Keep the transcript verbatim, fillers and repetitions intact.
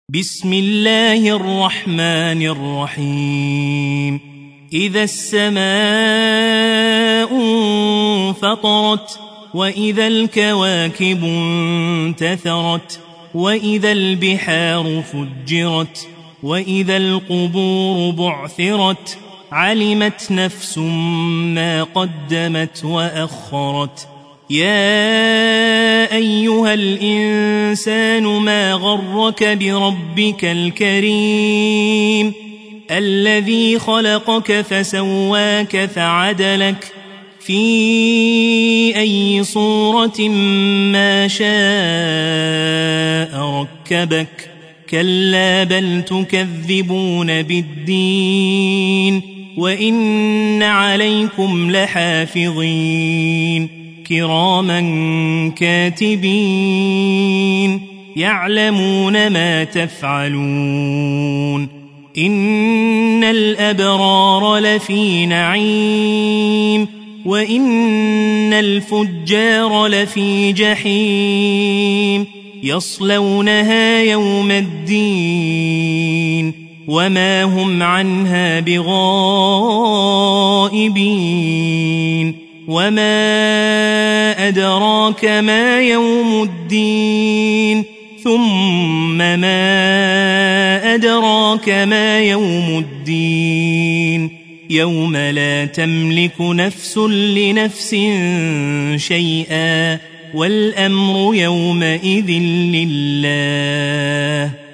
بسم الله الرحمن الرحيم إذا السماء انفطرت وإذا الكواكب انتثرت وإذا البحار فجرت وإذا القبور بعثرت علمت نفس ما قدمت وأخرت يا أيها الإنسان ما غرك بربك الكريم الذي خلقك فسواك فعدلك في أي صورة ما شاء ركبك كلا بل تكذبون بالدين وإن عليكم لحافظين كراما كاتبين يعلمون ما تفعلون إن الأبرار لفي نعيم وإن الفجار لفي جحيم يصلونها يوم الدين وما هم عنها بغائبين وما أدراك ما يوم الدين ثم ما أدراك ما يوم الدين يوم لا تملك نفس لنفس شيئا والأمر يومئذ لله